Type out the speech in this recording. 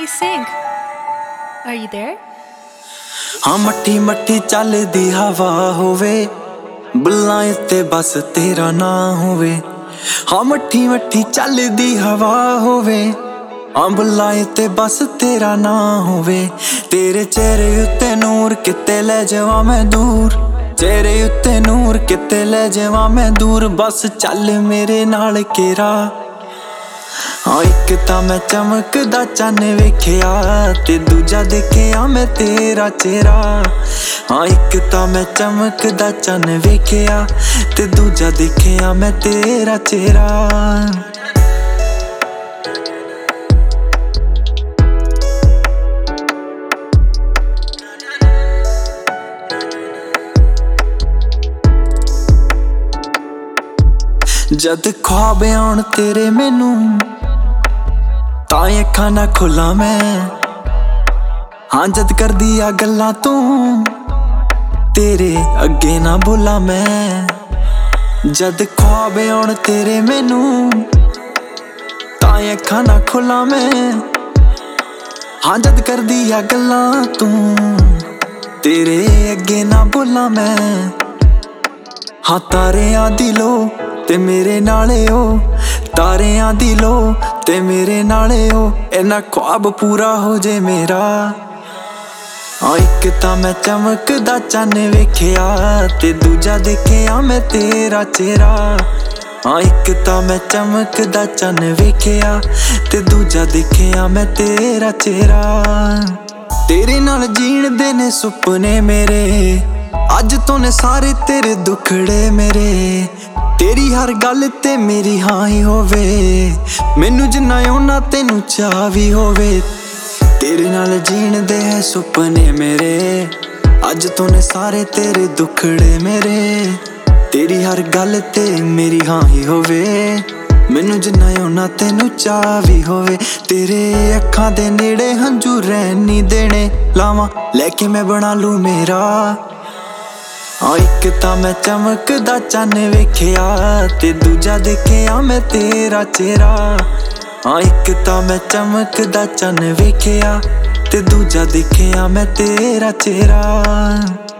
Hey, sing. Are you there? हाँ मट्ठी मट्ठी चलदी हवा होवे, बुल्लां उत्ते बस तेरा ना होवे। हाँ मट्ठी मट्ठी चलदी हवा होवे, हाँ बुल्लां उत्ते बस तेरा ना होवे। तेरे चेहरे उत्ते नूर किते ले जावां मैं दूर, चेहरे उत्ते नूर किते ले जावां मैं दूर। बस चल मेरे नाल केरा। हाँ एक तां मैं चमकदा चन्न वेखिया, ते दूजा देखिया मैं तेरा चेहरा। हाँ एक तां मैं चमकदा चन्न वेखिया, ते दूजा देखिया मैं तेरा चेहरा। जद ख्वाब आउण तेरे मैनू तां अखां ना खोलां मैं। हाँ जद कर दिया गल्लां तू तेरे अगे ना बोला मैं। जद ख्वाब आउण तेरे मैनू तां अखां ना खोलां मैं। हाँ जद कर दिया गल्लां तू तेरे अगे ना बोला मैं। हाँ तारियां दी लो ते मेरे नाले ओ, तारियां दी लो ते मेरे नाले ओ, इन्ना ख्वाब पूरा हो जे मेरा। हाँ एक तां मैं चमकदा चन्न वेखिया, ते दूजा देखिया मैं तेरा चेहरा। हाँ एक तां मैं चमकदा चन्न वेखिया, ते दूजा देखिया मैं तेरा चेहरा। तेरे नाल जीण दे ने सुपने मेरे, अज तो ने सारे तेरे दुखड़े मेरे। तेरी हर गल ते मेरी हाँ ही होवे, मैनू जिन्ना ओना तेनू चाह भी होवे। तेरे नाल जीण दे है सुपने मेरे, अज तो ने सारे तेरे दुखड़े मेरे। तेरी हर गल ते मेरी हाँ ही होवे, मैनू जिन्ना ओना तेनू चाह भी होवे। तेरे अखां दे नेड़े हंजू रहन नी देने, लावां लैके मैं बना लूं मेरा। हाँ एक तां मैं चमकदा चन्न वेखिया, ते दूजा देखिया मैं तेरा चेहरा। हाँ एक तां मैं चमकदा चन्न वेखिया, ते दूजा देखिया मैं तेरा चेहरा।